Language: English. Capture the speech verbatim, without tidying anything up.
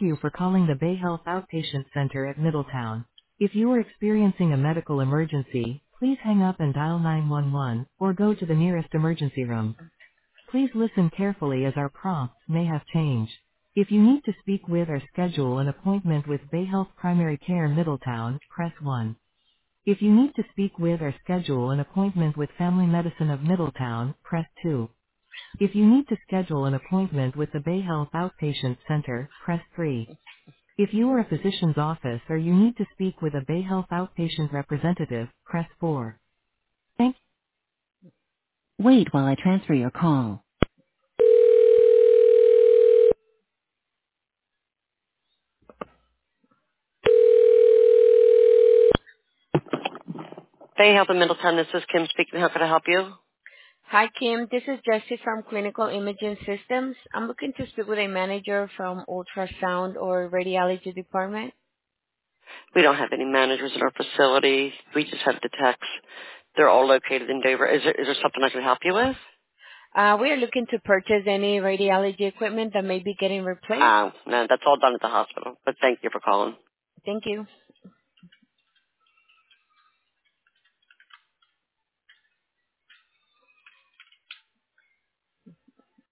you for calling the Bay Health Outpatient Center at Middletown. If you are experiencing a medical emergency, please hang up and dial nine one one, or go to the nearest emergency room. Please listen carefully as our prompts may have changed. If you need to speak with or schedule an appointment with Bay Health Primary Care Middletown, press one. If you need to speak with or schedule an appointment with Family Medicine of Middletown, press two. If you need to schedule an appointment with the Bay Health Outpatient Center, press three. If you are a physician's office or you need to speak with a Bay Health Outpatient representative, press four. Thank Wait while I transfer your call. Bay Health in Middletown, this is Kim speaking. How can I help you? Hi, Kim. This is Jessie from Clinical Imaging Systems. I'm looking to speak with a manager from ultrasound or radiology department. We don't have any managers in our facility. We just have the techs. They're all located in Dover. Is there, is there something I can help you with? Uh, we are looking to purchase any radiology equipment that may be getting replaced. Uh, no, that's all done at the hospital. But thank you for calling. Thank you.